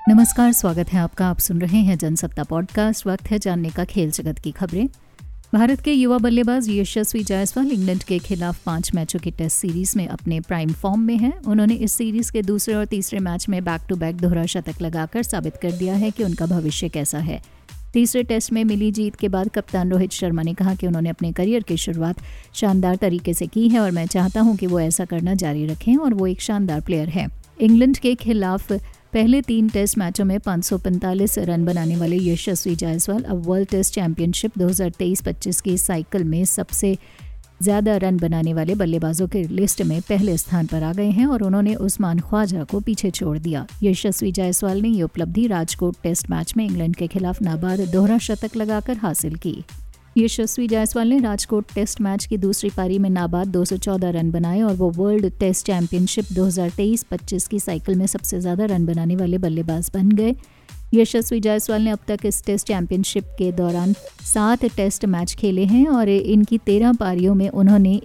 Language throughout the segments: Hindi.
नमस्कार, स्वागत है आपका। आप सुन रहे हैं जनसत्ता पॉडकास्ट। वक्त है जानने का खेल जगत की खबरें। भारत के युवा बल्लेबाज यशस्वी जायसवाल इंग्लैंड के खिलाफ 5 मैचों की टेस्ट सीरीज में अपने प्राइम फॉर्म में हैं। उन्होंने इस सीरीज के दूसरे और तीसरे मैच में बैक टू बैक दोहरा शतक लगाकर साबित कर दिया है कि उनका भविष्य कैसा है। तीसरे टेस्ट में मिली जीत के बाद कप्तान रोहित शर्मा ने कहा कि उन्होंने अपने करियर की शुरुआत शानदार तरीके से की है और मैं चाहता हूं कि वो ऐसा करना जारी रखें और वो एक शानदार प्लेयर है। इंग्लैंड के खिलाफ पहले 3 टेस्ट मैचों में 545 रन बनाने वाले यशस्वी जायसवाल अब वर्ल्ड टेस्ट चैंपियनशिप 2023-25 की साइकिल में सबसे ज़्यादा रन बनाने वाले बल्लेबाजों की लिस्ट में पहले स्थान पर आ गए हैं और उन्होंने उस्मान ख्वाजा को पीछे छोड़ दिया। यशस्वी जायसवाल ने ये उपलब्धि राजकोट टेस्ट मैच में इंग्लैंड के खिलाफ नाबाद दोहरा शतक लगाकर हासिल की। यशस्वी जायसवाल ने राजकोट टेस्ट मैच की दूसरी पारी में नाबाद 214 रन बनाए और वो वर्ल्ड टेस्ट चैंपियनशिप 2023-25 की साइकिल में सबसे ज़्यादा रन बनाने वाले बल्लेबाज बन गए। यशस्वी जायसवाल ने अब तक इस टेस्ट चैंपियनशिप के दौरान 7 टेस्ट मैच खेले हैं और इनकी 13 पारियों में उन्होंने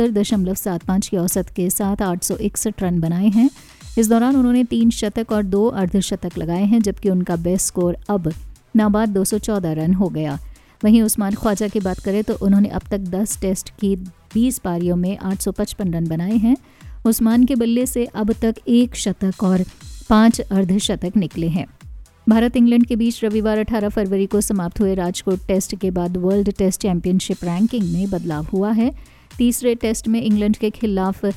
71.75 की औसत के साथ 861 रन बनाए हैं। इस दौरान उन्होंने 3 शतक और 2 अर्धशतक लगाए हैं, जबकि उनका बेस्ट स्कोर अब नाबाद 214 रन हो गया। वहीं उस्मान ख्वाजा की बात करें तो उन्होंने अब तक 10 टेस्ट की 20 पारियों में 855 रन बनाए हैं। उस्मान के बल्ले से अब तक 1 शतक और 5 अर्धशतक निकले हैं। भारत इंग्लैंड के बीच रविवार 18 फरवरी को समाप्त हुए राजकोट टेस्ट के बाद वर्ल्ड टेस्ट चैंपियनशिप रैंकिंग में बदलाव हुआ है। तीसरे टेस्ट में इंग्लैंड के खिलाफ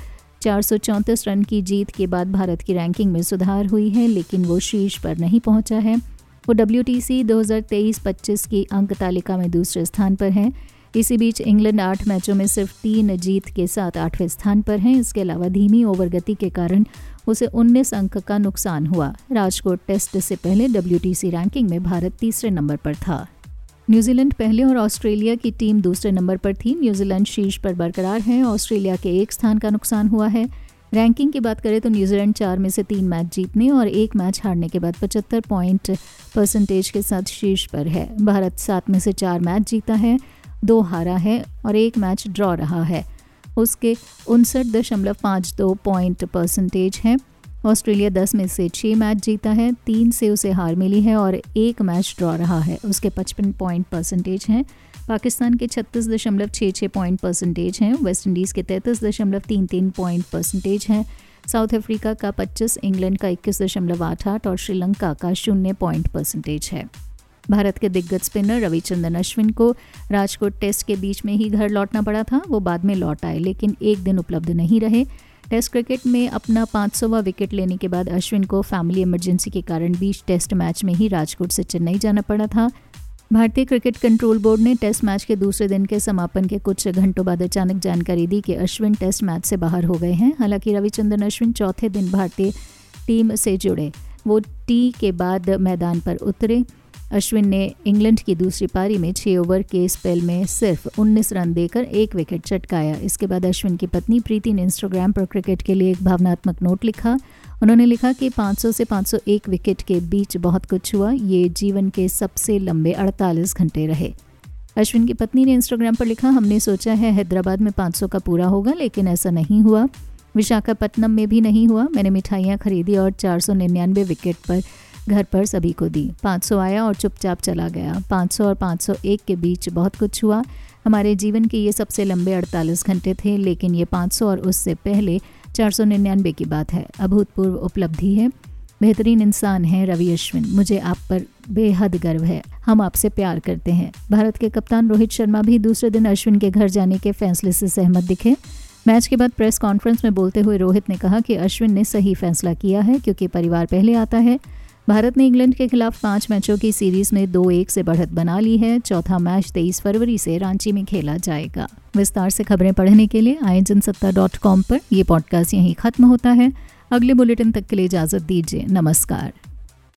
434 रन की जीत के बाद भारत की रैंकिंग में सुधार हुई है, लेकिन वो शीर्ष पर नहीं पहुंचा है। वो WTC 2023-25 की अंक तालिका में दूसरे स्थान पर है। इसी बीच इंग्लैंड 8 मैचों में सिर्फ 3 जीत के साथ 8वें स्थान पर है। इसके अलावा धीमी ओवर गति के कारण उसे 19 अंक का नुकसान हुआ। राजकोट टेस्ट से पहले WTC रैंकिंग में भारत तीसरे नंबर पर था। न्यूजीलैंड पहले और ऑस्ट्रेलिया की टीम दूसरे नंबर पर थी। न्यूजीलैंड शीर्ष पर बरकरार है। ऑस्ट्रेलिया के 1 स्थान का नुकसान हुआ है। रैंकिंग की बात करें तो न्यूजीलैंड 4 में से 3 मैच जीतने और 1 मैच हारने के बाद 75 पॉइंट परसेंटेज के साथ शीर्ष पर है। भारत 7 में से 4 मैच जीता है, 2 हारा है और 1 मैच ड्रॉ रहा है। उसके 59.52 पॉइंट परसेंटेज है। ऑस्ट्रेलिया 10 में से 6 मैच जीता है, 3 से उसे हार मिली है और 1 मैच ड्रॉ रहा है। उसके 55 पॉइंट परसेंटेज हैं। पाकिस्तान के 36.66 पॉइंट परसेंटेज हैं। वेस्ट इंडीज़ के 33.33 पॉइंट परसेंटेज हैं। साउथ अफ्रीका का 25, इंग्लैंड का 21.88 और श्रीलंका का 0 पॉइंट परसेंटेज है। भारत के दिग्गज स्पिनर रविचंद्रन अश्विन को राजकोट टेस्ट के बीच में ही घर लौटना पड़ा था। वो बाद में लौट आए, लेकिन एक दिन उपलब्ध नहीं रहे। टेस्ट क्रिकेट में अपना 500वां विकेट लेने के बाद अश्विन को फैमिली इमरजेंसी के कारण 20 टेस्ट मैच में ही राजकोट से चेन्नई जाना पड़ा था। भारतीय क्रिकेट कंट्रोल बोर्ड ने टेस्ट मैच के दूसरे दिन के समापन के कुछ घंटों बाद अचानक जानकारी दी कि अश्विन टेस्ट मैच से बाहर हो गए हैं। हालांकि रविचंद्रन अश्विन चौथे दिन भारतीय टीम से जुड़े। वो टी के बाद मैदान पर उतरे। अश्विन ने इंग्लैंड की दूसरी पारी में 6 ओवर के स्पेल में सिर्फ 19 रन देकर 1 विकेट चटकाया। इसके बाद अश्विन की पत्नी प्रीति ने इंस्टाग्राम पर क्रिकेट के लिए एक भावनात्मक नोट लिखा। उन्होंने लिखा कि 500 से 501 विकेट के बीच बहुत कुछ हुआ। ये जीवन के सबसे लंबे 48 घंटे रहे। अश्विन की पत्नी ने इंस्टाग्राम पर लिखा, हमने सोचा है हैदराबाद में 500 का पूरा होगा, लेकिन ऐसा नहीं हुआ। विशाखापट्टनम में भी नहीं हुआ। मैंने मिठाइयाँ खरीदी और 499 विकेट पर घर पर सभी को दी। 500 आया और चुपचाप चला गया। 500 और 501 के बीच बहुत कुछ हुआ। हमारे जीवन के ये सबसे लंबे 48 घंटे थे, लेकिन ये 500 और उससे पहले 499 की बात है। अभूतपूर्व उपलब्धि है। बेहतरीन इंसान है रवि अश्विन। मुझे आप पर बेहद गर्व है। हम आपसे प्यार करते हैं। भारत के कप्तान रोहित शर्मा भी दूसरे दिन अश्विन के घर जाने के फैसले से सहमत दिखे। मैच के बाद प्रेस कॉन्फ्रेंस में बोलते हुए रोहित ने कहा कि अश्विन ने सही फैसला किया है, क्योंकि परिवार पहले आता है। भारत ने इंग्लैंड के खिलाफ 5 मैचों की सीरीज में 2-1 से बढ़त बना ली है। चौथा मैच 23 फरवरी से रांची में खेला जाएगा। विस्तार से खबरें पढ़ने के लिए आए जनसत्ता.com पर। यह पॉडकास्ट यहीं खत्म होता है। अगले बुलेटिन तक के लिए इजाजत दीजिए। नमस्कार।